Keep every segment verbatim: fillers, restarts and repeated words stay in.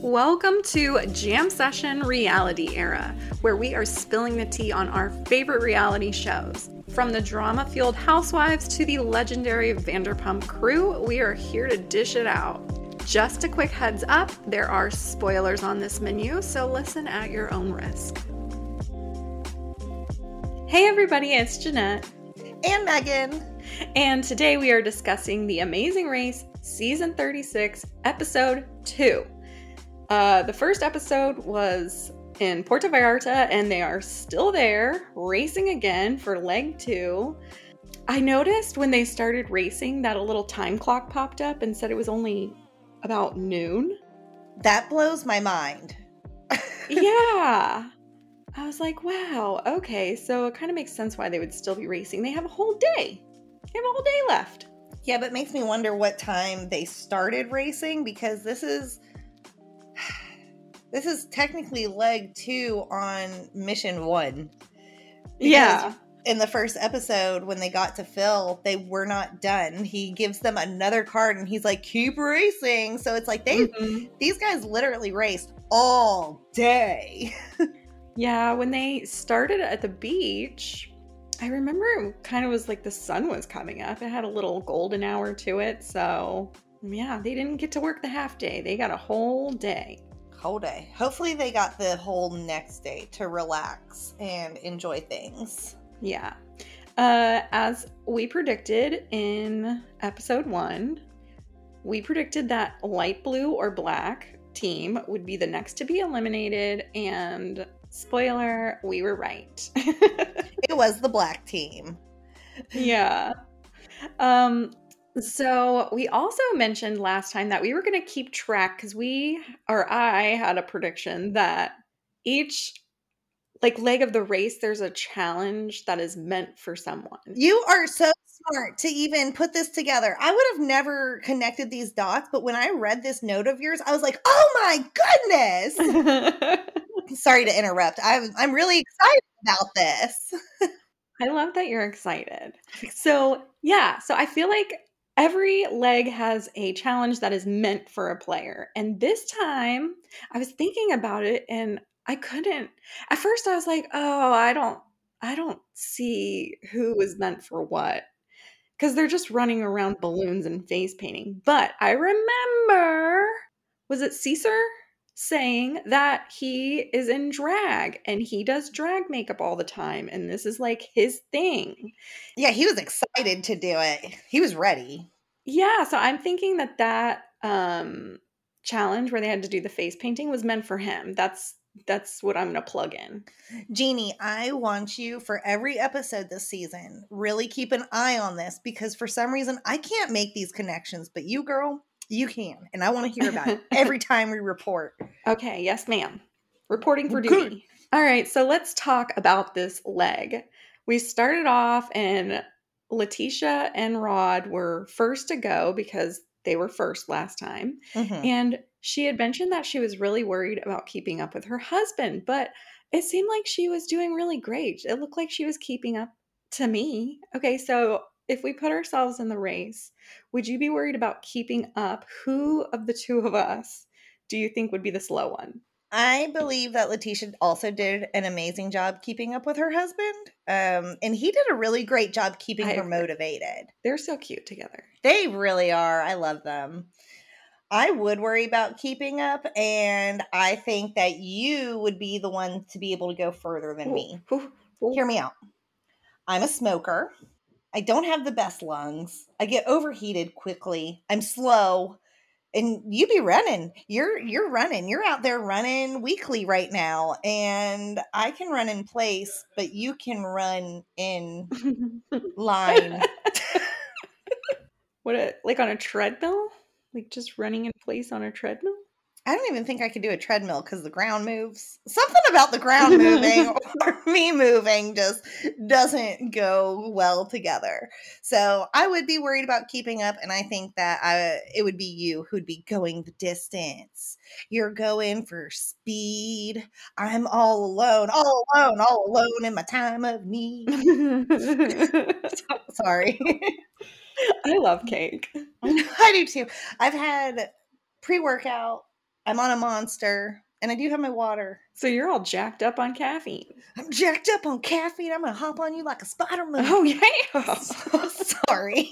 Welcome to Jam Session Reality Era, where we are spilling the tea on our favorite reality shows. From the drama-fueled Housewives to the legendary Vanderpump crew, we are here to dish it out. Just a quick heads up, there are spoilers on this menu, so listen at your own risk. Hey everybody, it's Jeanette. And Megan. And today we are discussing The Amazing Race, Season thirty-six, Episode two. Uh, the first episode was in Puerto Vallarta, and they are still there, racing again for leg two. I noticed when they started racing that a little time clock popped up and said it was only about noon. That blows my mind. Yeah. I was like, wow, okay, so it kind of makes sense why they would still be racing. They have a whole day. They have a whole day left. Yeah, but it makes me wonder what time they started racing, because this is this is technically leg two on mission one. Yeah. In the first episode, when they got to Phil, they were not done. He gives them another card and he's like, keep racing. So it's like they mm-hmm. these guys literally raced all day. Yeah, when they started at the beach, I remember it kind of was like the sun was coming up. It had a little golden hour to it. So, yeah, they didn't get to work the half day. They got a whole day. Whole day. Hopefully they got the whole next day to relax and enjoy things. Yeah. Uh, as we predicted in episode one, we predicted that light blue or black team would be the next to be eliminated, and spoiler, we were right. It was the black team. Yeah. Um, so we also mentioned last time that we were going to keep track, because we, or I had a prediction that each like leg of the race, there's a challenge that is meant for someone. You are so smart to even put this together. I would have never connected these dots, but when I read this note of yours, I was like, oh my goodness. Sorry to interrupt. I'm I'm really excited about this. I love that you're excited. So yeah, so I feel like every leg has a challenge that is meant for a player. And this time I was thinking about it and I couldn't. At first I was like, oh, I don't I don't see who is meant for what. Because they're just running around balloons and face painting. But I remember, was it Caesar saying that he is in drag and he does drag makeup all the time. And this is like his thing. Yeah, he was excited to do it. He was ready. Yeah, so I'm thinking that that um, challenge where they had to do the face painting was meant for him. That's That's what I'm going to plug in. Jeannie, I want you for every episode this season, really keep an eye on this, because for some reason I can't make these connections, but you, girl, you can. And I want to hear about it every time we report. Okay. Yes, ma'am. Reporting for duty. Good. All right. So let's talk about this leg. We started off and Letitia and Rod were first to go because they were first last time. Mm-hmm. And she had mentioned that she was really worried about keeping up with her husband, but it seemed like she was doing really great. It looked like she was keeping up to me. Okay, so if we put ourselves in the race, would you be worried about keeping up? Who of the two of us do you think would be the slow one? I believe that Letitia also did an amazing job keeping up with her husband. Um, and he did a really great job keeping I her agree. motivated. They're so cute together. They really are. I love them. I would worry about keeping up, and I think that you would be the one to be able to go further than ooh, me. Ooh, ooh. Hear me out. I'm a smoker. I don't have the best lungs. I get overheated quickly. I'm slow. And you be running. You're you're running. You're out there running weekly right now. And I can run in place, but you can run in line. What, a, like on a treadmill? Like just running in place on a treadmill? I don't even think I could do a treadmill because the ground moves. Something about the ground moving or me moving just doesn't go well together. So I would be worried about keeping up, and I think that I, it would be you who'd be going the distance. You're going for speed. I'm all alone, all alone, all alone in my time of need. Sorry. I love cake. I do too. I've had pre-workout I'm on a monster, and I do have my water. So you're all jacked up on caffeine. I'm jacked up on caffeine. I'm going to hop on you like a spider monkey. Oh, yeah. Sorry.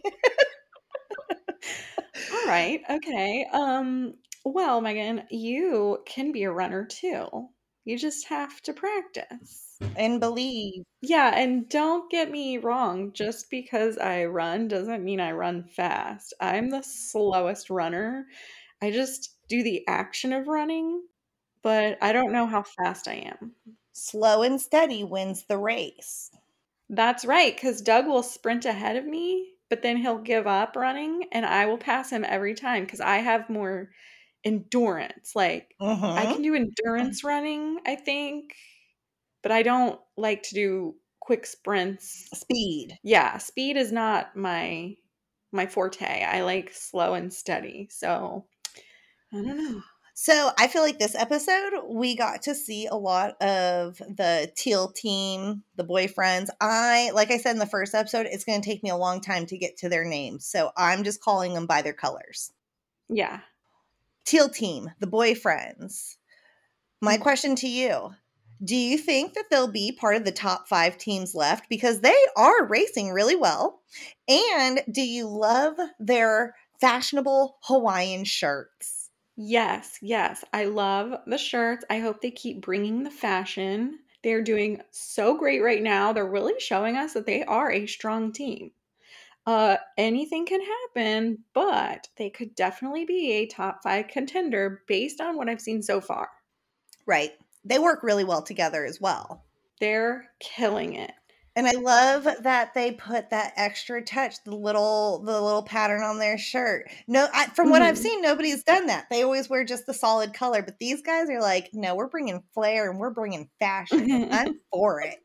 All right. Okay. Um, well, Megan, you can be a runner too. You just have to practice. And believe. Yeah, and don't get me wrong, just because I run doesn't mean I run fast. I'm the slowest runner. I just do the action of running, but I don't know how fast I am. Slow and steady wins the race. That's right, because Doug will sprint ahead of me, but then he'll give up running, and I will pass him every time because I have more endurance. Like, Mm-hmm. I can do endurance running, I think, but I don't like to do quick sprints. Speed. Yeah, speed is not my my forte. I like slow and steady. So, I don't know. So I feel like this episode, we got to see a lot of the teal team, the boyfriends. I, like I said in the first episode, it's going to take me a long time to get to their names. So I'm just calling them by their colors. Yeah. Teal team, the boyfriends. My mm-hmm. question to you, do you think that they'll be part of the top five teams left? Because they are racing really well. And do you love their fashionable Hawaiian shirts? Yes, yes. I love the shirts. I hope they keep bringing the fashion. They're doing so great right now. They're really showing us that they are a strong team. Uh, anything can happen, but they could definitely be a top five contender based on what I've seen so far. Right. They work really well together as well. They're killing it. And I love that they put that extra touch, the little the little pattern on their shirt. No, I, from what mm-hmm. I've seen, nobody's done that. They always wear just the solid color. But these guys are like, no, we're bringing flair and we're bringing fashion. And I'm for it.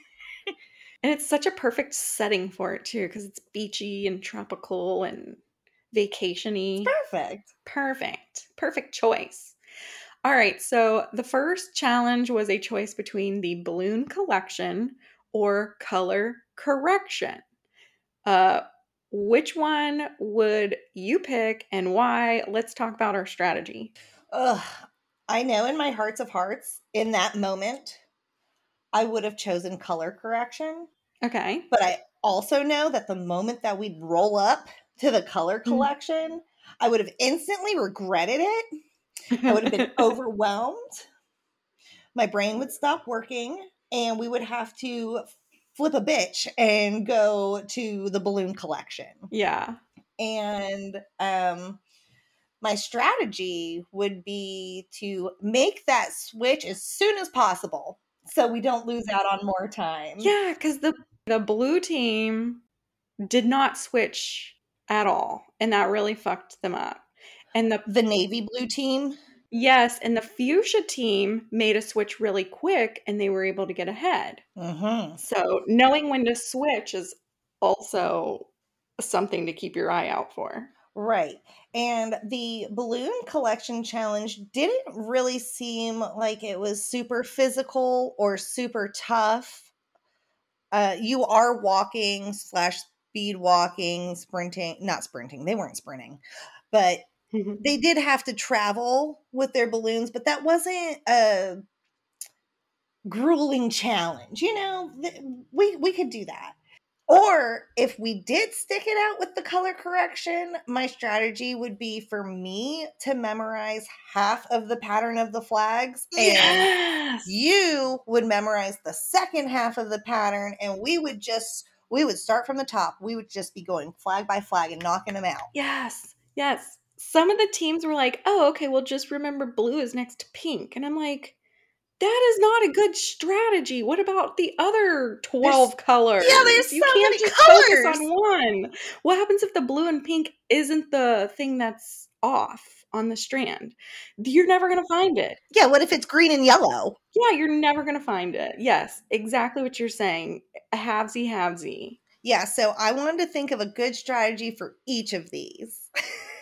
And it's such a perfect setting for it, too, because it's beachy and tropical and vacation-y. Perfect. Perfect. Perfect choice. All right, so the first challenge was a choice between the balloon collection or color correction. Uh, which one would you pick and why? Let's talk about our strategy. Ugh, I know in my hearts of hearts, in that moment, I would have chosen color correction. Okay. But I also know that the moment that we'd roll up to the color collection, mm. I would have instantly regretted it. I would have been overwhelmed. My brain would stop working and we would have to flip a bitch and go to the balloon collection. Yeah. And um, my strategy would be to make that switch as soon as possible so we don't lose out on more time. Yeah, because the, the blue team did not switch at all. And that really fucked them up. And the the navy blue team? Yes, and the fuchsia team made a switch really quick and they were able to get ahead. Mm-hmm. So knowing when to switch is also something to keep your eye out for. Right. And the balloon collection challenge didn't really seem like it was super physical or super tough. Uh, you are walking slash speed walking, sprinting, not sprinting. They weren't sprinting, but they did have to travel with their balloons, but that wasn't a grueling challenge. You know, we, we could do that. Or if we did stick it out with the color correction, my strategy would be for me to memorize half of the pattern of the flags. Yes! And you would memorize the second half of the pattern. And we would just, we would start from the top. We would just be going flag by flag and knocking them out. Yes. Yes. Some of the teams were like, oh, okay, well, just remember blue is next to pink. And I'm like, that is not a good strategy. What about the other twelve there's, colors? Yeah, there's you so can't many just colors. Focus on one. What happens if the blue and pink isn't the thing that's off on the strand? You're never going to find it. Yeah, what if it's green and yellow? Yeah, you're never going to find it. Yes, exactly what you're saying. A halvesy, halvesy. Yeah, so I wanted to think of a good strategy for each of these.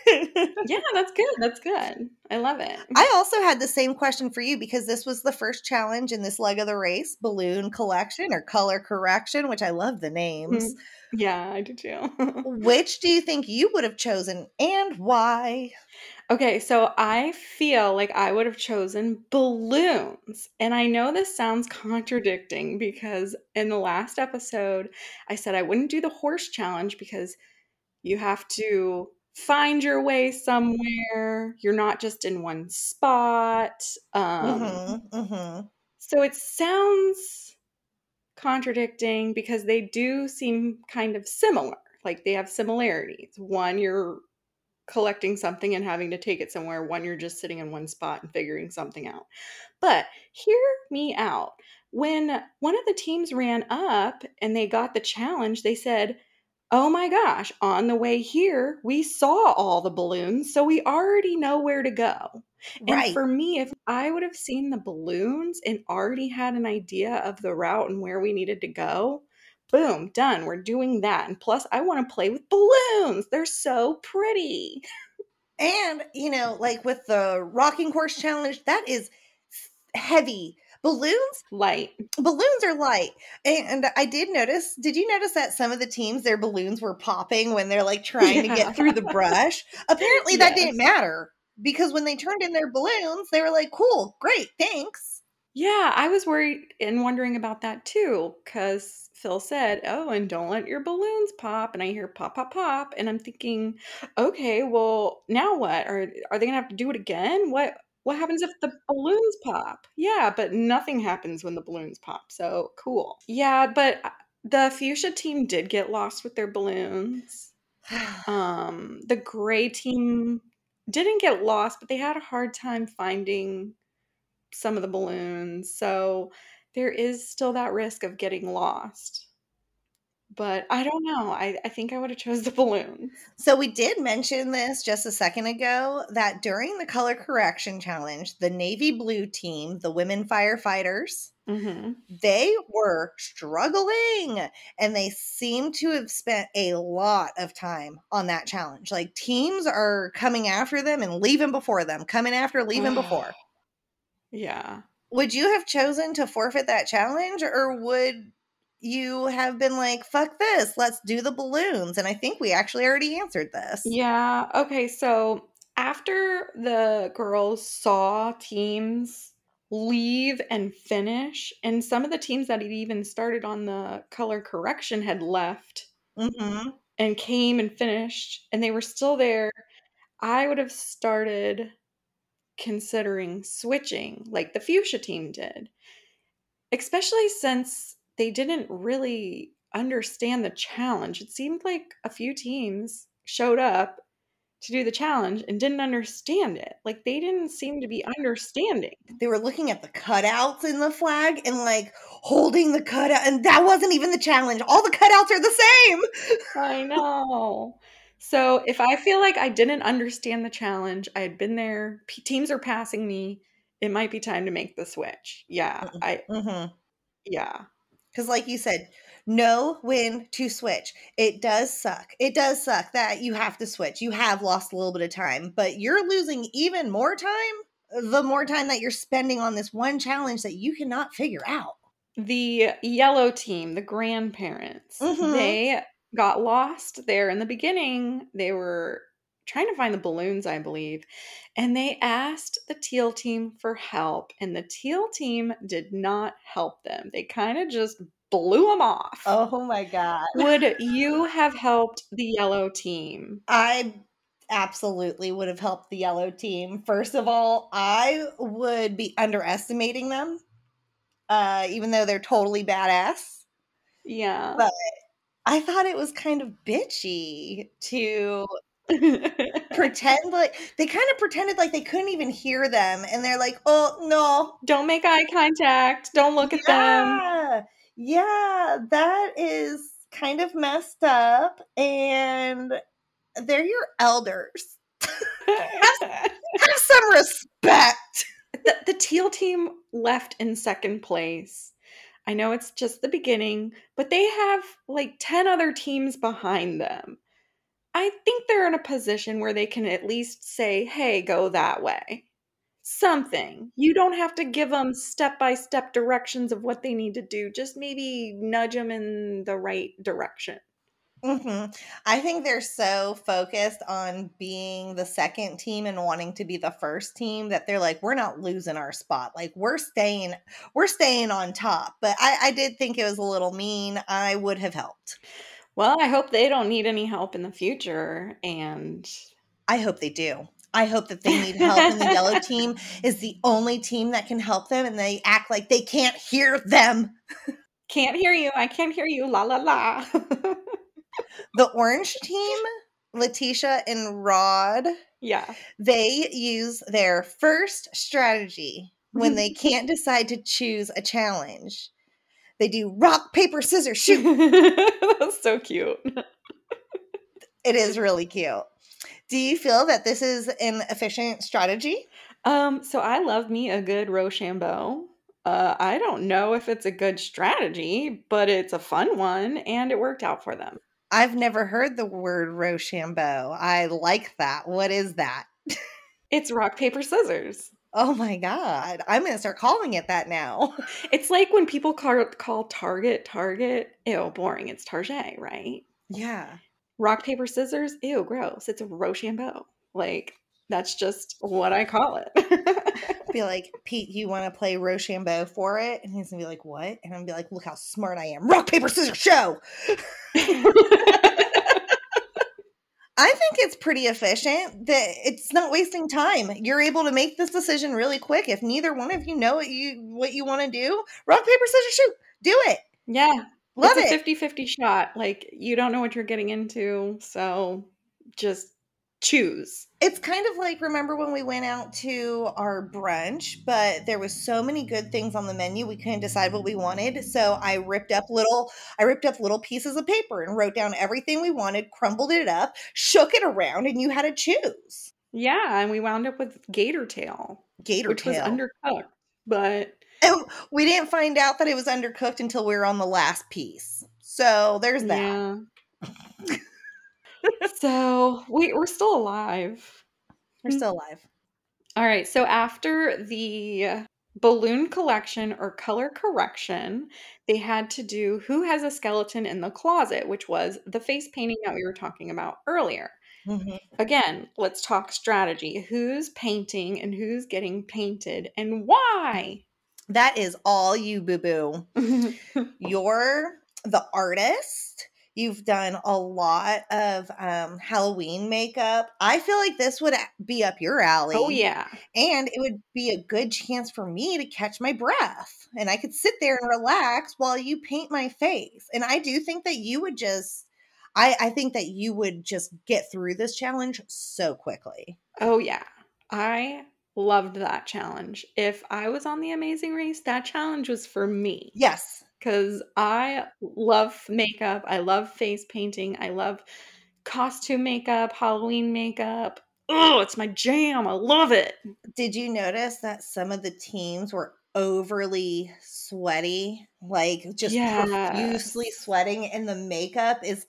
Yeah, that's good. That's good. I love it. I also had the same question for you because this was the first challenge in this leg of the race, balloon collection or color correction, which I love the names. Yeah, I do too. Which do you think you would have chosen and why? Okay, so I feel like I would have chosen balloons. And I know this sounds contradicting because in the last episode, I said I wouldn't do the horse challenge because you have to find your way somewhere. You're not just in one spot. Um, Mm-hmm, mm-hmm. So it sounds contradicting because they do seem kind of similar. Like they have similarities. One, you're collecting something and having to take it somewhere. One, you're just sitting in one spot and figuring something out. But hear me out. When one of the teams ran up and they got the challenge, they said, oh my gosh, on the way here, we saw all the balloons, so we already know where to go. And Right. for me, if I would have seen the balloons and already had an idea of the route and where we needed to go, boom, done. We're doing that. And plus, I want to play with balloons. They're so pretty. And, you know, like with the rocking horse challenge, that is heavy. Balloons? Light. Balloons are light. And I did notice, did you notice that some of the teams, their balloons were popping when they're like trying yeah. to get through the brush? Apparently that yes. didn't matter because when they turned in their balloons, they were like, cool, great, thanks. Yeah, I was worried and wondering about that too because Phil said, oh, and don't let your balloons pop. And I hear pop, pop, pop. And I'm thinking, okay, well, now what? Are, are they going to have to do it again? What? What happens if the balloons pop? Yeah, but nothing happens when the balloons pop. So cool. Yeah, but the fuchsia team did get lost with their balloons. um, the gray team didn't get lost, but they had a hard time finding some of the balloons. So there is still that risk of getting lost. But I don't know. I, I think I would have chose the balloons. So we did mention this just a second ago that during the color correction challenge, the navy blue team, the women firefighters, mm-hmm. they were struggling and they seem to have spent a lot of time on that challenge. Like teams are coming after them and leaving before them, coming after, leaving before. Yeah. Would you have chosen to forfeit that challenge or would you have been like, fuck this, let's do the balloons? And I think we actually already answered this. Yeah. Okay. So after the girls saw teams leave and finish, and some of the teams that had even started on the color correction had left mm-hmm. and came and finished, and they were still there, I would have started considering switching like the fuchsia team did, especially since they didn't really understand the challenge. It seemed like a few teams showed up to do the challenge and didn't understand it. Like they didn't seem to be understanding. They were looking at the cutouts in the flag and like holding the cutout, and that wasn't even the challenge. All the cutouts are the same. I know. So if I feel like I didn't understand the challenge, I had been there, P- teams are passing me, it might be time to make the switch. Yeah. Mm-hmm. I mm-hmm. Yeah. Because like you said, know when to switch. It does suck. It does suck that you have to switch. You have lost a little bit of time, but you're losing even more time the more time that you're spending on this one challenge that you cannot figure out. The yellow team, the grandparents, mm-hmm. they got lost there in the beginning. They were trying to find the balloons, I believe, and they asked the teal team for help, and the teal team did not help them. They kind of just blew them off. Oh my God. Would you have helped the yellow team? I absolutely would have helped the yellow team. First of all, I would be underestimating them, uh, even though they're totally badass. Yeah. But I thought it was kind of bitchy to pretend like they kind of pretended like they couldn't even hear them. And they're like, oh, no. Don't make eye contact. Don't look at yeah. them. Yeah, that is kind of messed up. And they're your elders. have, have some respect. The, the teal team left in second place. I know it's just the beginning, but they have like ten other teams behind them. I think they're in a position where they can at least say, hey, go that way. Something. You don't have to give them step-by-step directions of what they need to do. Just maybe nudge them in the right direction. Mm-hmm. I think they're so focused on being the second team and wanting to be the first team that they're like, we're not losing our spot. Like we're staying, we're staying on top. But I, I did think it was a little mean. I would have helped. Well, I hope they don't need any help in the future. And I hope they do. I hope that they need help and the yellow team is the only team that can help them and they act like they can't hear them. Can't hear you. I can't hear you. La la la. The orange team, Letitia and Rod, yeah, they use their first strategy when they can't decide to choose a challenge. They do rock, paper, scissors, shoot. That's so cute. It is really cute. Do you feel that this is an efficient strategy? Um, so I love me a good Rochambeau. Uh, I don't know if it's a good strategy, but it's a fun one, and it worked out for them. I've never heard the word Rochambeau. I like that. What is that? It's rock, paper, scissors. Oh my God. I'm going to start calling it that now. It's like when people call, call Target, Target, ew, boring. It's Target, right? Yeah. Rock, paper, scissors, ew, gross. It's a Rochambeau. Like, that's just what I call it. Be like, Pete, you want to play Rochambeau for it? And he's going to be like, what? And I'm going to be like, look how smart I am. Rock, paper, scissors, show! I think it's pretty efficient. That it's not wasting time. You're able to make this decision really quick. If neither one of you know what you what you want to do, rock, paper, scissors, shoot. Do it. Yeah. Love it's a it. fifty-fifty shot. Like, you don't know what you're getting into, so just choose. It's kind of like, remember when we went out to our brunch, but there was so many good things on the menu, we couldn't decide what we wanted. So I ripped up little, I ripped up little pieces of paper and wrote down everything we wanted, crumbled it up, shook it around, and you had to choose. Yeah, and we wound up with gator tail, Gator which tail. was undercooked, but and we didn't find out that it was undercooked until we were on the last piece. So there's that. Yeah. So we, we're still alive. We're still alive. All right. So after the balloon collection or color correction, they had to do who has a skeleton in the closet, which was the face painting that we were talking about earlier. Mm-hmm. Again, let's talk strategy. Who's painting and who's getting painted and why? That is all you, boo-boo. You're the artist. You've done a lot of um, Halloween makeup. I feel like this would be up your alley. Oh, yeah. And it would be a good chance for me to catch my breath. And I could sit there and relax while you paint my face. And I do think that you would just, I, I think that you would just get through this challenge so quickly. Oh, yeah. I loved that challenge. If I was on The Amazing Race, that challenge was for me. Yes. Because I love makeup. I love face painting. I love costume makeup, Halloween makeup. Oh, it's my jam. I love it. Did you notice that some of the teams were overly sweaty? Like just yes. profusely sweating, and the makeup is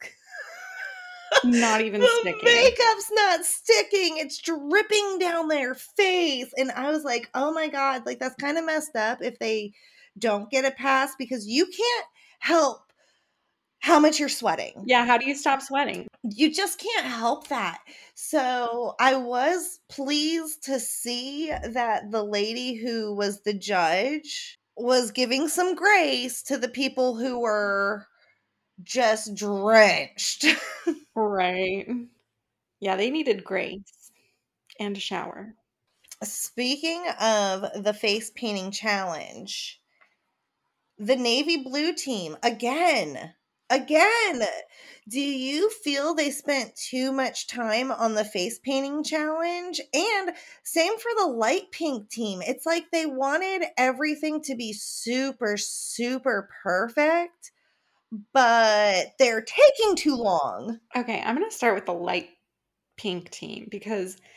not even the sticking. Makeup's not sticking. It's dripping down their face. And I was like, oh my God, like that's kind of messed up if they don't get a pass, because you can't help how much you're sweating. Yeah, how do you stop sweating? You just can't help that. So I was pleased to see that the lady who was the judge was giving some grace to the people who were just drenched. Right. Yeah, they needed grace and a shower. Speaking of the face painting challenge, the navy blue team, again, again, do you feel they spent too much time on the face painting challenge? And same for the light pink team. It's like they wanted everything to be super, super perfect, but they're taking too long. Okay, I'm going to start with the light pink team because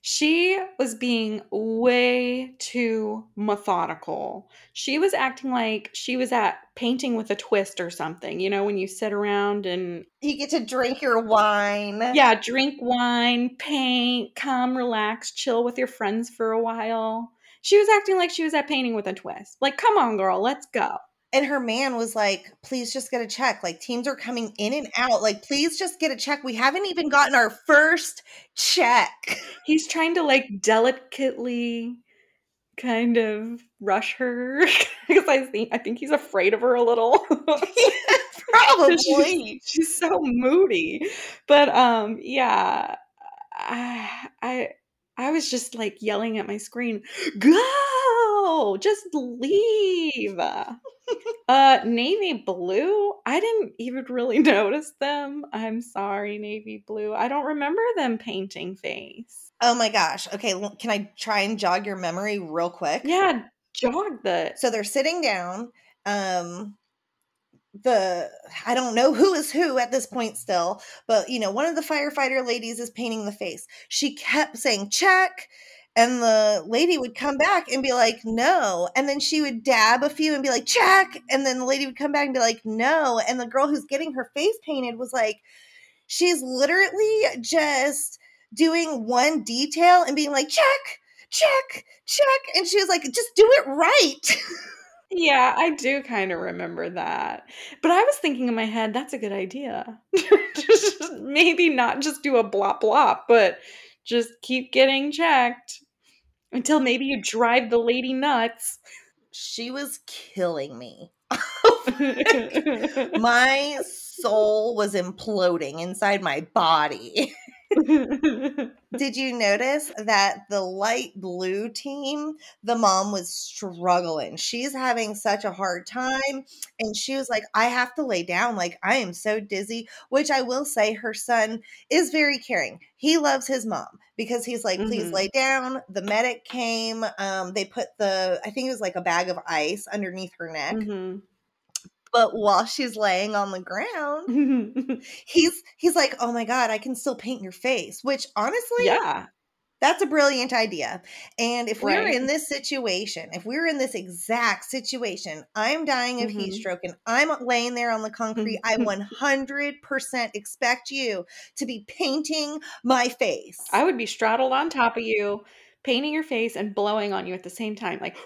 She was being way too methodical. She was acting like she was at Painting with a Twist or something. You know, when you sit around and you get to drink your wine. Yeah, drink wine, paint, come, relax, chill with your friends for a while. She was acting like she was at Painting with a Twist. Like, come on, girl, let's go. And her man was like, please just get a check. Like, teams are coming in and out. Like, please just get a check. We haven't even gotten our first check. He's trying to, like, delicately kind of rush her. Because I think, I think he's afraid of her a little. Yeah, probably. she's, she's so moody. But, um, yeah, I, I, I was just, like, yelling at my screen, go! Just leave! Uh, navy blue? I didn't even really notice them. I'm sorry, navy blue. I don't remember them painting face. Oh my gosh. Okay, can I try and jog your memory real quick? Yeah, jog the. So they're sitting down. Um, the I don't know who is who at this point still, but you know, one of the firefighter ladies is painting the face. She kept saying check. And the lady would come back and be like, no. And then she would dab a few and be like, check. And then the lady would come back and be like, no. And the girl who's getting her face painted was like, she's literally just doing one detail and being like, check, check, check. And she was like, just do it right. Yeah, I do kind of remember that. But I was thinking in my head, that's a good idea. Maybe not just do a blop blop, but just keep getting checked. Until maybe you drive the lady nuts. She was killing me. My soul was imploding inside my body. Did you notice that the light blue team, the mom was struggling? She's having such a hard time. And she was like, I have to lay down. Like, I am so dizzy, which I will say her son is very caring. He loves his mom because he's like, please mm-hmm. lay down. The medic came. Um, they put the, I think it was like a bag of ice underneath her neck. Mm-hmm. But while she's laying on the ground, he's he's like, oh my God, I can still paint your face. Which honestly, yeah, that's a brilliant idea. And if we right. were in this situation, if we were in this exact situation, I'm dying of mm-hmm. heat stroke and I'm laying there on the concrete, I one hundred percent expect you to be painting my face. I would be straddled on top of you, painting your face and blowing on you at the same time. Like,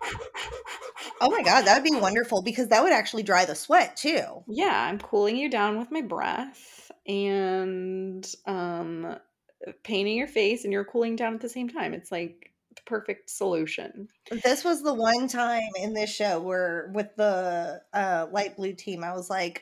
oh my God, that would be wonderful because that would actually dry the sweat too. Yeah, I'm cooling you down with my breath and um, painting your face, and you're cooling down at the same time. It's like the perfect solution. This was the one time in this show where with the uh, light blue team, I was like,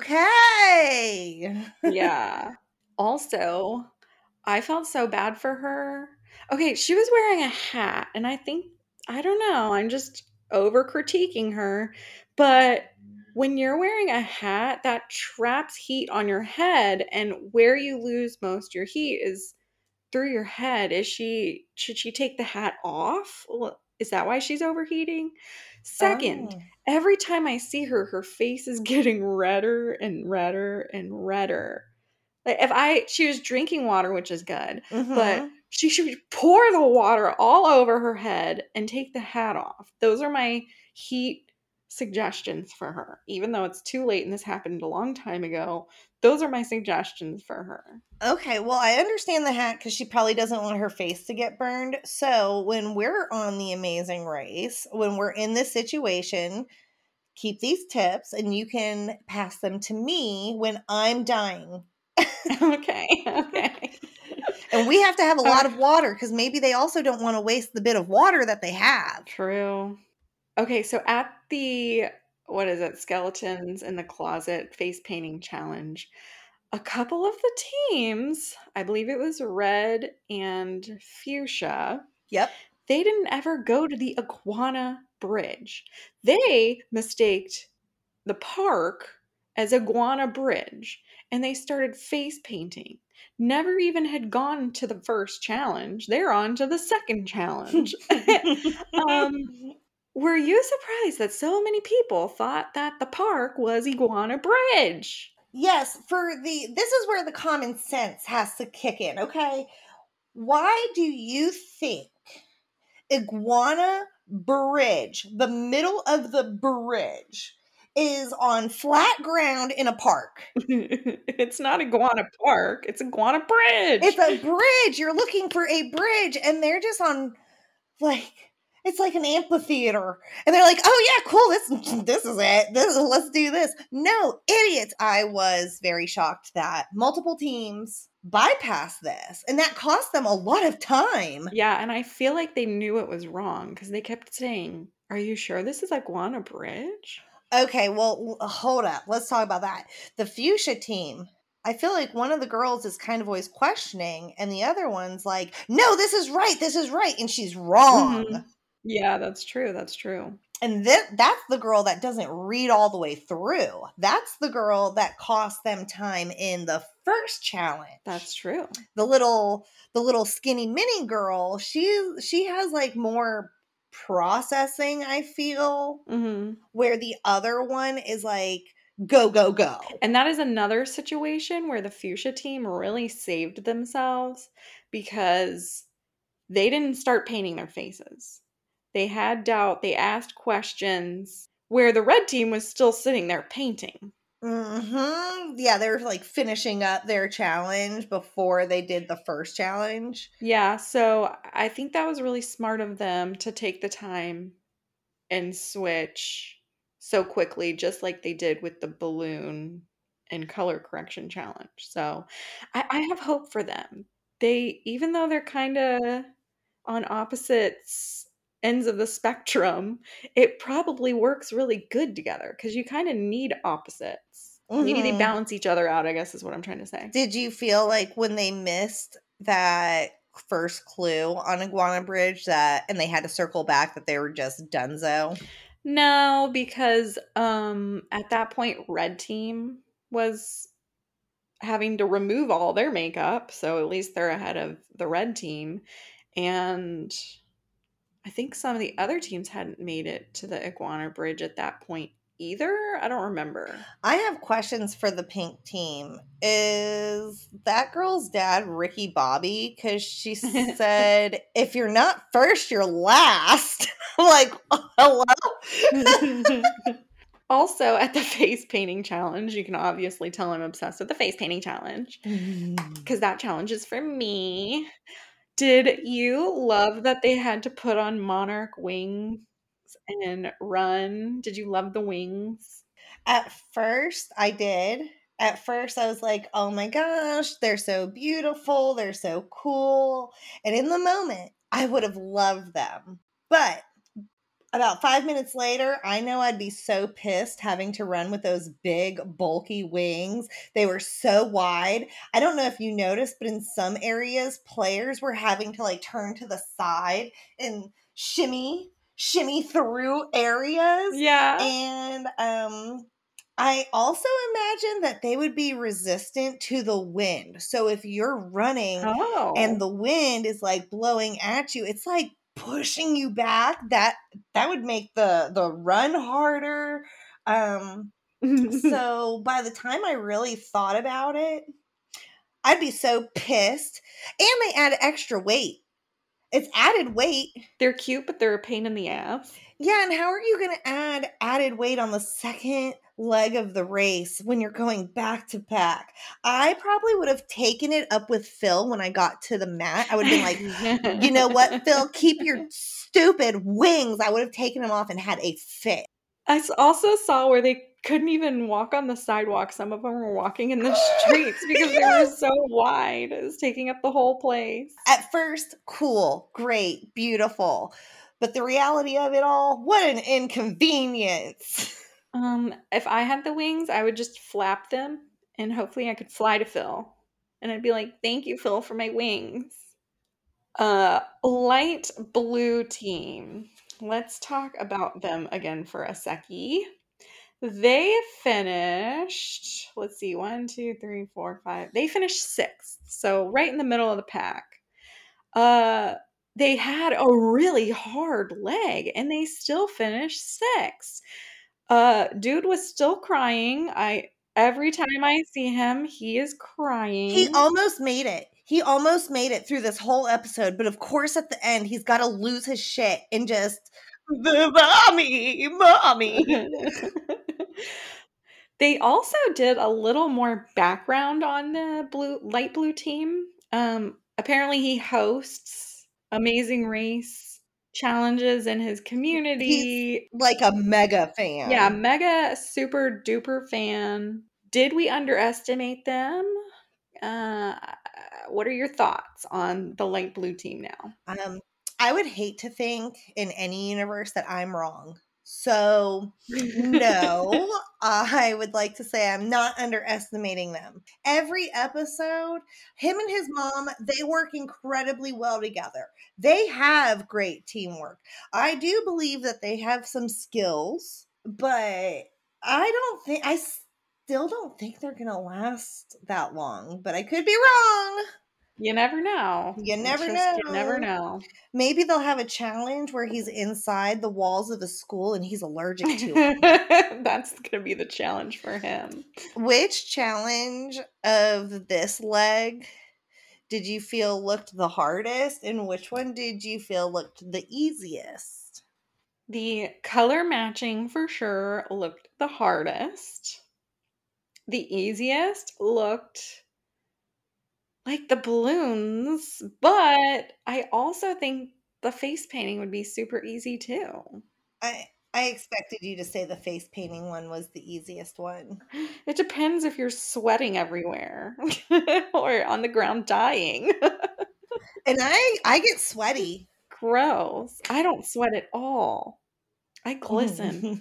okay. Yeah. Also, I felt so bad for her. Okay, she was wearing a hat, and I think, I don't know, I'm just over critiquing her, but when you're wearing a hat, that traps heat on your head, and where you lose most of your heat is through your head. Is she, should she take the hat off? Is that why she's overheating? Second, oh. Every time I see her, her face is getting redder and redder and redder. Like if I, she was drinking water, which is good, mm-hmm. but she should pour the water all over her head and take the hat off. Those are my heat suggestions for her. Even though it's too late and this happened a long time ago, those are my suggestions for her. Okay, well, I understand the hat because she probably doesn't want her face to get burned. So when we're on The Amazing Race, when we're in this situation, keep these tips and you can pass them to me when I'm dying. Okay, okay. And we have to have a lot of water because maybe they also don't want to waste the bit of water that they have. True. Okay, so at the, what is it, Skeletons in the Closet face painting challenge, a couple of the teams, I believe it was Red and Fuchsia. Yep. They didn't ever go to the Iguana Bridge. They mistaked the park as Iguana Bridge, and they started face painting. Never even had gone to the first challenge. They're on to the second challenge. um, were you surprised that so many people thought that the park was Iguana Bridge? Yes, for the this is where the common sense has to kick in, okay? Why do you think Iguana Bridge, the middle of the bridge, is on flat ground in a park? It's not Iguana Park. It's Iguana Bridge. It's a bridge. You're looking for a bridge, and they're just on, like, it's like an amphitheater. And they're like, oh, yeah, cool. This, this is it. This, let's do this. No, idiots. I was very shocked that multiple teams bypassed this, and that cost them a lot of time. Yeah, and I feel like they knew it was wrong because they kept saying, are you sure this is Iguana Bridge? Okay, well, hold up. Let's talk about that. The Fuchsia team, I feel like one of the girls is kind of always questioning, and the other one's like, no, this is right, this is right, and she's wrong. Mm-hmm. Yeah, that's true, that's true. And th- that's the girl that doesn't read all the way through. That's the girl that cost them time in the first challenge. That's true. The little, the little skinny mini girl, she she has like more processing, I feel, mm-hmm. where the other one is like, go, go, go. And that is another situation where the Fuchsia team really saved themselves because they didn't start painting their faces. They had doubt. They asked questions where the red team was still sitting there painting. Mm-hmm. Yeah, they were like finishing up their challenge before they did the first challenge. Yeah, so I think that was really smart of them to take the time and switch so quickly, just like they did with the balloon and color correction challenge. So I, I have hope for them. They, even though they're kind of on opposites ends of the spectrum, it probably works really good together because you kind of need opposites. Mm-hmm. Maybe they balance each other out, I guess is what I'm trying to say. Did you feel like when they missed that first clue on Iguana Bridge that and they had to circle back that they were just donezo? No, because um at that point red team was having to remove all their makeup, so at least they're ahead of the red team. And I think some of the other teams hadn't made it to the Iguana Bridge at that point either. I don't remember. I have questions for the pink team. Is that girl's dad Ricky Bobby? Because she said, if you're not first, you're last. Like, hello? Also, at the face painting challenge, you can obviously tell I'm obsessed with the face painting challenge because that challenge is for me. Did you love that they had to put on monarch wings and run? Did you love the wings? At first, I did. At first, I was like, oh my gosh, they're so beautiful. They're so cool. And in the moment, I would have loved them. But about five minutes later, I know I'd be so pissed having to run with those big, bulky wings. They were so wide. I don't know if you noticed, but in some areas, players were having to like turn to the side and shimmy, shimmy through areas. Yeah. And um, I also imagine that they would be resistant to the wind. So if you're running oh. and the wind is like blowing at you, it's like pushing you back. That that would make the the run harder. Um so by the time I really thought about it, I'd be so pissed. And they add extra weight. It's added weight. They're cute, but they're a pain in the ass. Yeah, and how are you going to add added weight on the second leg of the race when you're going back to back? I probably would have taken it up with Phil when I got to the mat. I would have been like, you know what, Phil, keep your stupid wings. I would have taken them off and had a fit. I also saw where they couldn't even walk on the sidewalk. Some of them were walking in the streets because yes. they were so wide. It was taking up the whole place. At first, cool, great, beautiful. But the reality of it all, what an inconvenience. Um, if I had the wings, I would just flap them and hopefully I could fly to Phil. And I'd be like, thank you, Phil, for my wings. Uh, light blue team. Let's talk about them again for a secchi. They finished, let's see, one, two, three, four, five. They finished sixth. So right in the middle of the pack. Uh, they had a really hard leg and they still finished sixth. Uh, dude was still crying. I every time I see him, he is crying. He almost made it. He almost made it through this whole episode, but of course at the end he's got to lose his shit and just mommy, mommy. They also did a little more background on the blue light blue team. Um, apparently he hosts Amazing Race challenges in his community. He's like a mega fan. Yeah, mega super duper fan. Did we underestimate them? Uh, what are your thoughts on the light blue team now? Um, I would hate to think in any universe that I'm wrong. So, no, I would like to say I'm not underestimating them. Every episode, him and his mom, they work incredibly well together. They have great teamwork. I do believe that they have some skills, but I don't think, I still don't think they're going to last that long, but I could be wrong. You never know. You never just, know. You never know. Maybe they'll have a challenge where he's inside the walls of a school and he's allergic to it. That's going to be the challenge for him. Which challenge of this leg did you feel looked the hardest, and which one did you feel looked the easiest? The color matching for sure looked the hardest. The easiest looked like the balloons, but I also think the face painting would be super easy too. I I expected you to say the face painting one was the easiest one. It depends if you're sweating everywhere or on the ground dying. And I I get sweaty. Gross. I don't sweat at all. I glisten.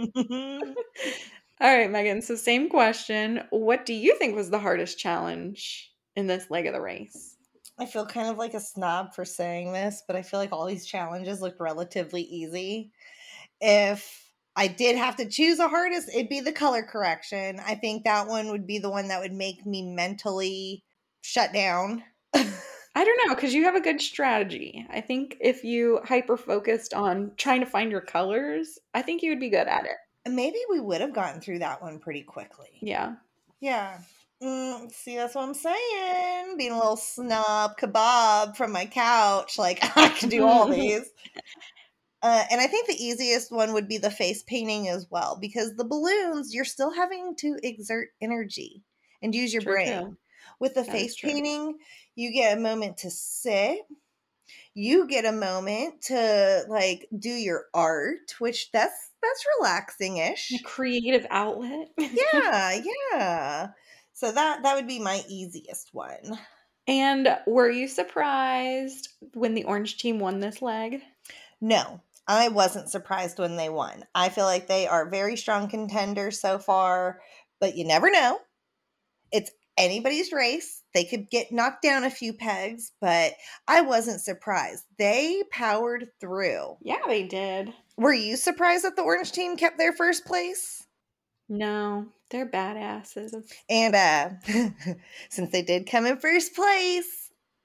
All right, Megan. So same question. What do you think was the hardest challenge in this leg of the race? I feel kind of like a snob for saying this, but I feel like all these challenges looked relatively easy. If I did have to choose a hardest, it'd be the color correction. I think that one would be the one that would make me mentally shut down. I don't know, because you have a good strategy. I think if you hyper-focused on trying to find your colors, I think you would be good at it. Maybe we would have gotten through that one pretty quickly. Yeah. Yeah. Mm, see, that's what I'm saying. Being a little snob kebab from my couch. Like, I can do all these. Uh, and I think the easiest one would be the face painting as well, because the balloons, you're still having to exert energy and use your True, brain. true. With the That face is true. painting, you get a moment to sit. You get a moment to like do your art, which that's that's relaxing-ish. A creative outlet. Yeah, yeah. So that that would be my easiest one. And were you surprised when the orange team won this leg? No, I wasn't surprised when they won. I feel like they are very strong contenders so far, but you never know. It's anybody's race. They could get knocked down a few pegs, but I wasn't surprised. They powered through. Yeah, they did. Were you surprised that the orange team kept their first place? No, they're badasses. And uh, since they did come in first place,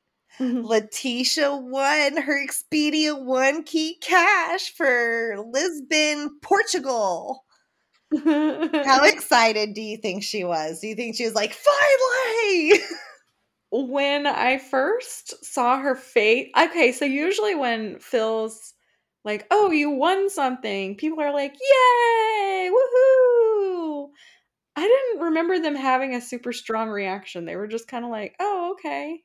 Letitia won her Expedia One Key Cash for Lisbon, Portugal. How excited do you think she was? Do you think she was like, finally? When I first saw her face, okay, so usually when Phil's like, oh, you won something, people are like, yay, woohoo. I didn't remember them having a super strong reaction. They were just kind of like, oh, okay.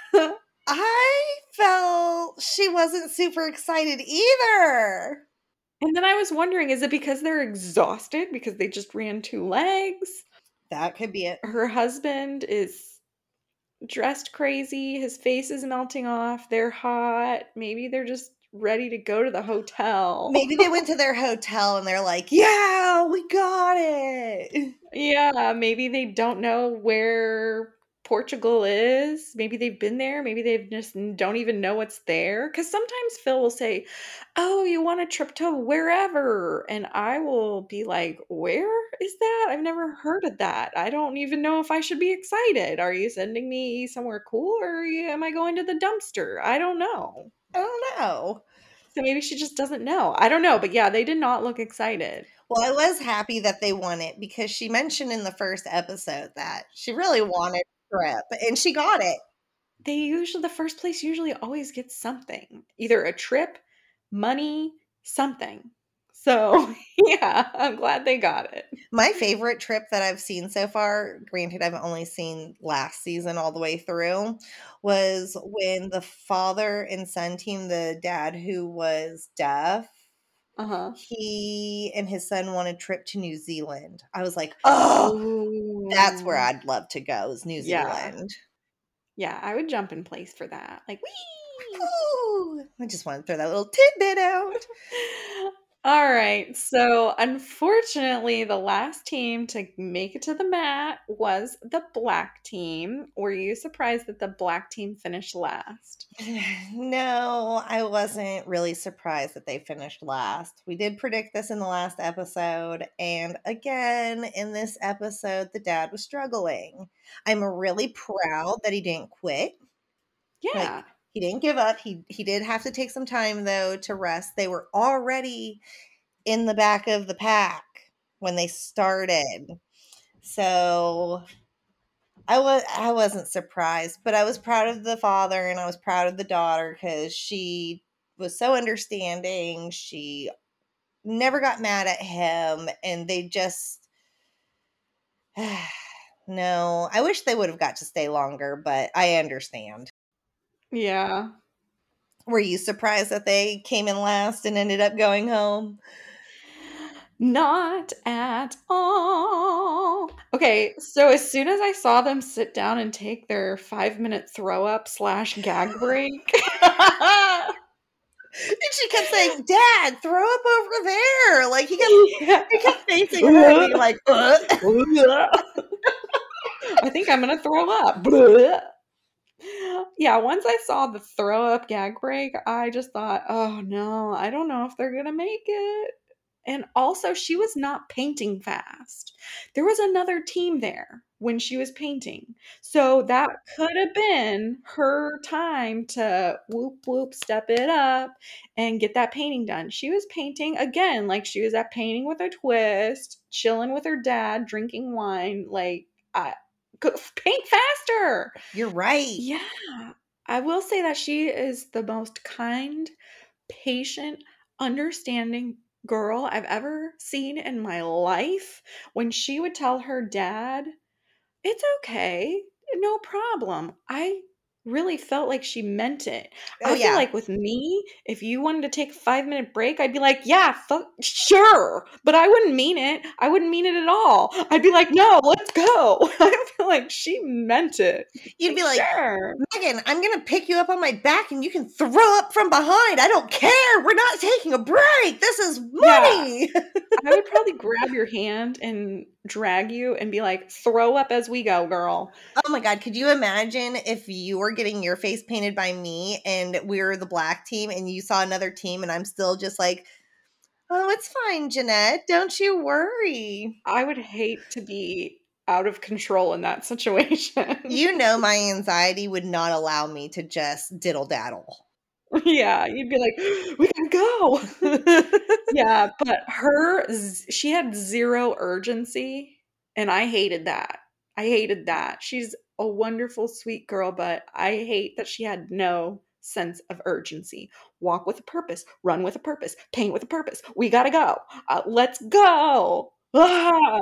I felt she wasn't super excited either. And then I was wondering, is it because they're exhausted because they just ran two legs? That could be it. Her husband is dressed crazy. His face is melting off. They're hot. Maybe they're just ready to go to the hotel. Maybe they went to their hotel and they're like, yeah, we got it. Yeah, maybe they don't know where Portugal is. Maybe they've been there. Maybe they just don't even know what's there. Because sometimes Phil will say, oh, you want a trip to wherever? And I will be like, where is that? I've never heard of that. I don't even know if I should be excited. Are you sending me somewhere cool or am I going to the dumpster? I don't know. I don't know. So maybe she just doesn't know. I don't know. But yeah, they did not look excited. Well, I was happy that they won it because she mentioned in the first episode that she really wanted a trip and she got it. they usually, the first place usually always gets something. Either a trip, money, something. So, yeah, I'm glad they got it. My favorite trip that I've seen so far, granted I've only seen last season all the way through, was when the father and son team, the dad who was deaf, Uh-huh. he and his son won a trip to New Zealand. I was like, oh, that's where Ooh. I'd love to go, is New Yeah. Zealand. Yeah, I would jump in place for that. Like, wee! Ooh, I just want to throw that little tidbit out. All right. So, unfortunately, the last team to make it to the mat was the black team. Were you surprised that the black team finished last? No, I wasn't really surprised that they finished last. We did predict this in the last episode. And again, in this episode, the dad was struggling. I'm really proud that he didn't quit. Yeah. Like, he didn't give up. He he did have to take some time though to rest. They were already in the back of the pack when they started. So I was I wasn't surprised, but I was proud of the father and I was proud of the daughter because she was so understanding. She never got mad at him, and they just no. I wish they would have got to stay longer, but I understand. Yeah. Were you surprised that they came in last and ended up going home? Not at all. Okay, so as soon as I saw them sit down and take their five minute throw up slash gag break. And she kept saying, "Dad, throw up over there." Like he kept, Yeah. he kept facing her and being like, uh. I think I'm gonna throw up. Yeah, once I saw the throw up gag break, I just thought, oh no, I don't know if they're gonna make it. And also, she was not painting fast. There was another team there when she was painting. So that could have been her time to whoop, whoop, step it up and get that painting done. She was painting again, like she was at Painting with a Twist, chilling with her dad, drinking wine. Like, I go, paint faster. You're right. Yeah. I will say that she is the most kind, patient, understanding girl I've ever seen in my life. When she would tell her dad, "It's okay, no problem," I really felt like she meant it. Oh, I feel yeah. like with me, if you wanted to take a five minute break, I'd be like, yeah, fu- sure. But I wouldn't mean it. I wouldn't mean it at all. I'd be like, no, let's go. I feel like she meant it. You'd be Sure. like, "Megan, I'm going to pick you up on my back and you can throw up from behind. I don't care. We're not taking a break. This is money." Yeah. I would probably grab your hand and drag you and be like, throw up as we go, girl. Oh my God. Could you imagine if you were getting your face painted by me and we were the black team and you saw another team and I'm still just like, "Oh, it's fine, Jeanette. Don't you worry." I would hate to be out of control in that situation. You know, my anxiety would not allow me to just diddle daddle. Yeah, you'd be like, we gotta go. Yeah, but her, she had zero urgency, and I hated that. I hated that. She's a wonderful, sweet girl, but I hate that she had no sense of urgency. Walk with a purpose, run with a purpose, paint with a purpose. We gotta go. Uh, let's go. Ah!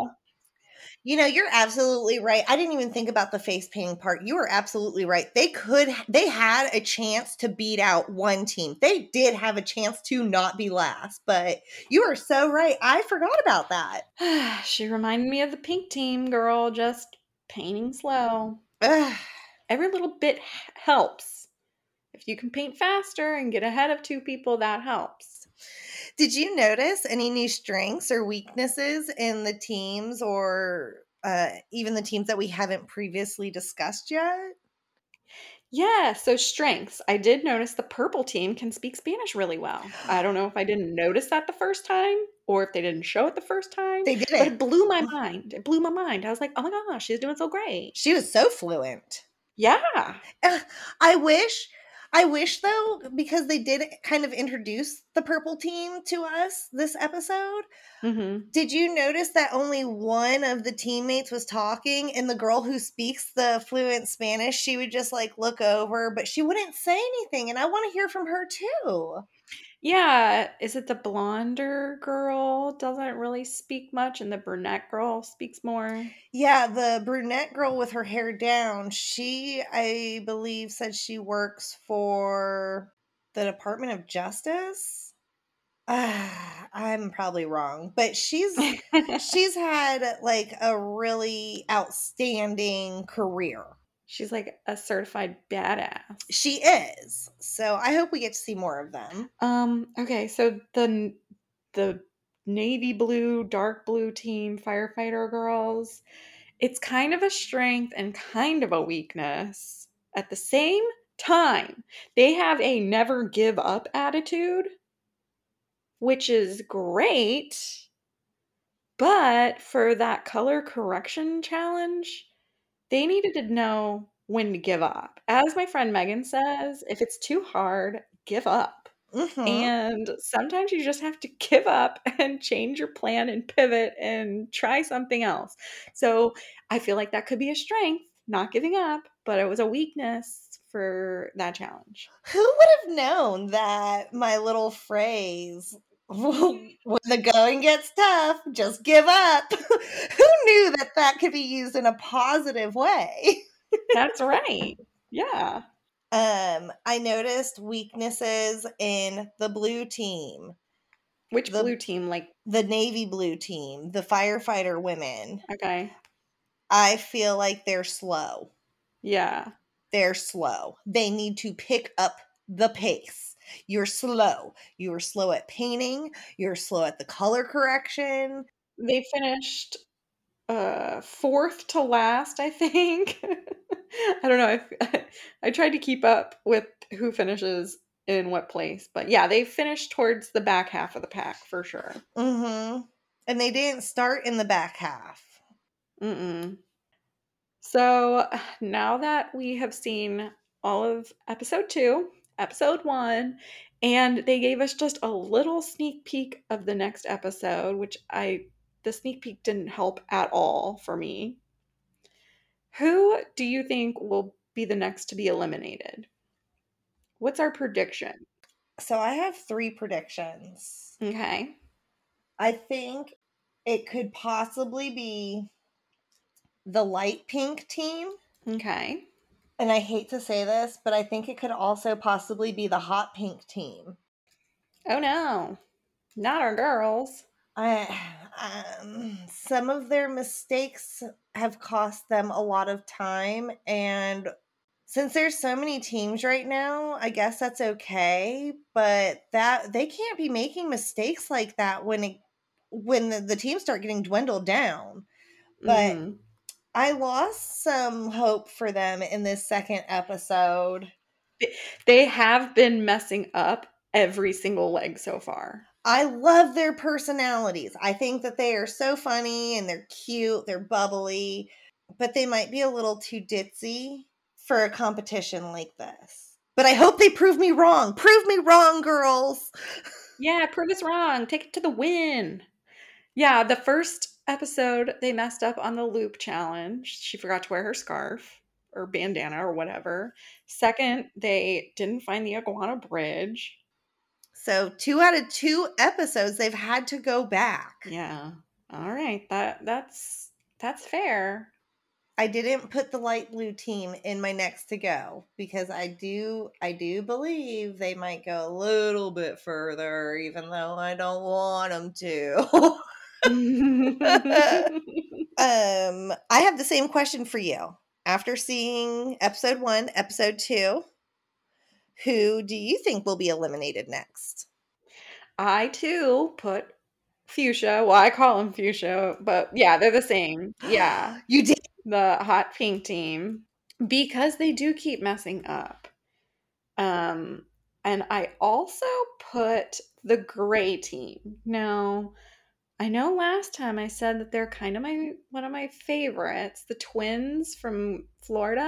You know, you're absolutely right. I didn't even think about the face painting part. You were absolutely right. They could, they had a chance to beat out one team. They did have a chance to not be last, but you are so right. I forgot about that. She reminded me of the pink team, girl, just painting slow. Ugh. Every little bit helps. If you can paint faster and get ahead of two people, that helps. Did you notice any new strengths or weaknesses in the teams or uh, even the teams that we haven't previously discussed yet? Yeah, so strengths. I did notice the purple team can speak Spanish really well. I don't know if I didn't notice that the first time or if they didn't show it the first time. They But didn't. it blew my mind. It blew my mind. I was like, oh my gosh, she's doing so great. She was so fluent. Yeah. Uh, I wish I wish, though, because they did kind of introduce the purple team to us this episode. Mm-hmm. Did you notice that only one of the teammates was talking, and the girl who speaks the fluent Spanish, she would just like look over, but she wouldn't say anything, and I want to hear from her too. Yeah, is it the blonder girl doesn't really speak much and the brunette girl speaks more? Yeah, the brunette girl with her hair down, she, I believe, said she works for the Department of Justice. Uh, I'm probably wrong, but she's she's had like a really outstanding career. She's like a certified badass. She is. So I hope we get to see more of them. Um, okay, so the the navy blue, dark blue team firefighter girls, it's kind of a strength and kind of a weakness at the same time. They have a never give up attitude, which is great, but for that color correction challenge, they needed to know when to give up. As my friend Megan says, if it's too hard, give up. Mm-hmm. And sometimes you just have to give up and change your plan and pivot and try something else. So I feel like that could be a strength, not giving up, but it was a weakness for that challenge. Who would have known that my little phrase, when the going gets tough, just give up? Who knew that that could be used in a positive way? That's right. Yeah. Um, I noticed weaknesses in the blue team. Which the, blue team? Like the navy blue team, the firefighter women. Okay. I feel like they're slow. Yeah. They're slow. They need to pick up the pace. You're slow. You're slow at painting. You're slow at the color correction. They finished uh, fourth to last, I think. I don't know. I, I tried to keep up with who finishes in what place. But yeah, they finished towards the back half of the pack for sure. Mm-hmm. And they didn't start in the back half. Mm-mm. So now that we have seen all of episode two, episode one, and they gave us just a little sneak peek of the next episode, which I, the sneak peek didn't help at all for me. Who do you think will be the next to be eliminated? What's our prediction? So I have three predictions. Okay. I think it could possibly be the light pink team. Okay. And I hate to say this, but I think it could also possibly be the hot pink team. Oh no, not our girls. I, um, some of their mistakes have cost them a lot of time, and since there's so many teams right now, I guess that's okay. But that they can't be making mistakes like that when it when the, the teams start getting dwindled down. But mm-hmm. I lost some hope for them in this second episode. They have been messing up every single leg so far. I love their personalities. I think that they are so funny and they're cute, they're bubbly, but they might be a little too ditzy for a competition like this. But I hope they prove me wrong. Prove me wrong, girls. Yeah, prove us wrong. Take it to the win. Yeah, the first episode, they messed up on the loop challenge. She forgot to wear her scarf or bandana or whatever. Second, they didn't find the iguana bridge. So two out of two episodes, they've had to go back. Yeah. All right. That that's that's fair. I didn't put the light blue team in my next to go because I do I do believe they might go a little bit further, even though I don't want them to. um, I have the same question for you. After seeing episode one, episode two, who do you think will be eliminated next? I too put fuchsia. Well, I call them fuchsia, but yeah, they're the same. Yeah. You did? The hot pink team. Because they do keep messing up. Um, and I also put the gray team. Now, I know last time I said that they're kind of my one of my favorites, the twins from Florida.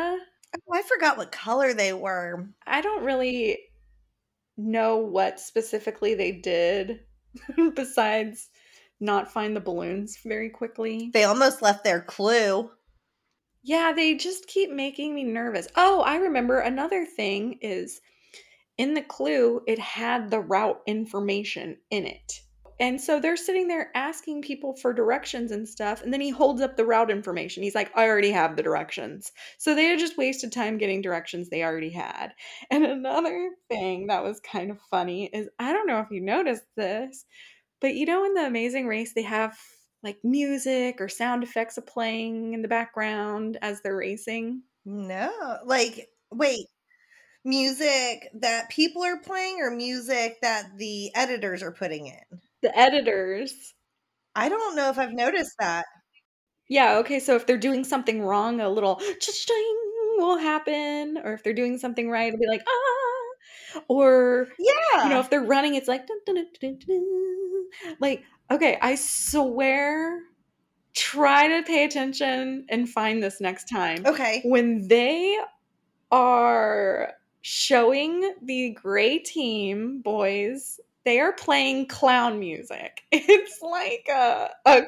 Oh, I forgot what color they were. I don't really know what specifically they did besides not find the balloons very quickly. They almost left their clue. Yeah, they just keep making me nervous. Oh, I remember another thing is in the clue, it had the route information in it. And so they're sitting there asking people for directions and stuff. And then he holds up the route information. He's like, I already have the directions. So they had just wasted time getting directions they already had. And another thing that was kind of funny is I don't know if you noticed this, but you know, in The Amazing Race, they have like music or sound effects of playing in the background as they're racing. No. Like, wait, music that people are playing or music that the editors are putting in? The editors. I don't know if I've noticed that. Yeah, okay, so if they're doing something wrong, a little cha-ching will happen, or if they're doing something right, it'll be like, "Ah!" Or, you know, Yeah. if they're running, it's like, dun, dun, dun, dun, dun. Like, okay, I swear, try to pay attention and find this next time. Okay. When they are showing the gray team boys, they are playing clown music. It's like a, a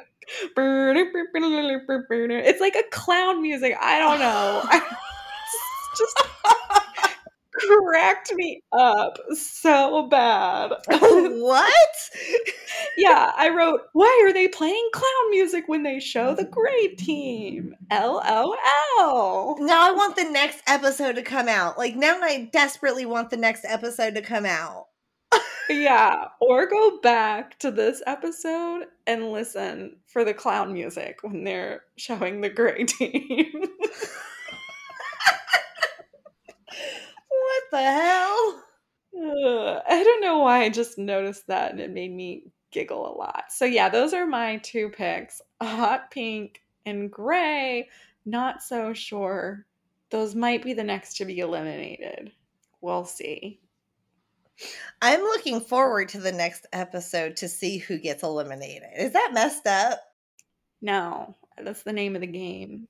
it's like a clown music. I don't know. It's just cracked me up so bad. What? Yeah, I wrote, why are they playing clown music when they show the gray team? L O L. Now I want the next episode to come out. Like, now I desperately want the next episode to come out. Yeah, or go back to this episode and listen for the clown music when they're showing the gray team. What the hell? Uh, I don't know why I just noticed that and it made me giggle a lot. So yeah, those are my two picks. Hot pink and gray. Not so sure. Those might be the next to be eliminated. We'll see. I'm looking forward to the next episode to see who gets eliminated. Is that messed up? No, that's the name of the game.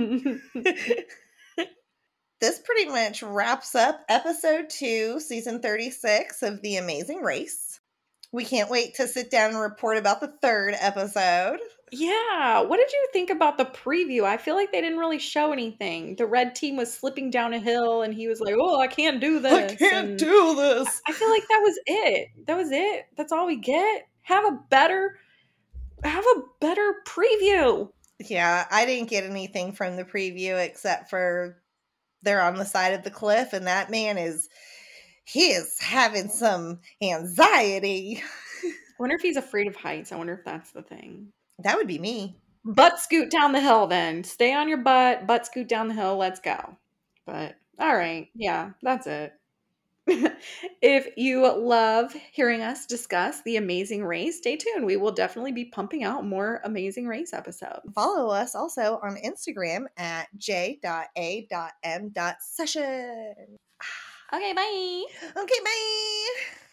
This pretty much wraps up episode two, season thirty-six of The Amazing Race. We can't wait to sit down and report about the third episode. Yeah. What did you think about the preview? I feel like they didn't really show anything. The red team was slipping down a hill and he was like, oh, I can't do this. I can't and do this. I feel like that was it. That was it. That's all we get. Have a better have a better preview. Yeah, I didn't get anything from the preview except for they're on the side of the cliff and that man is he is having some anxiety. I wonder if he's afraid of heights. I wonder if that's the thing. That would be me. Butt scoot down the hill then. Stay on your butt, butt scoot down the hill, let's go. But all right, yeah, that's it. If you love hearing us discuss The Amazing Race, stay tuned. We will definitely be pumping out more Amazing Race episodes. Follow us also on Instagram at j dot a dot m dot session. Okay, bye. Okay, bye.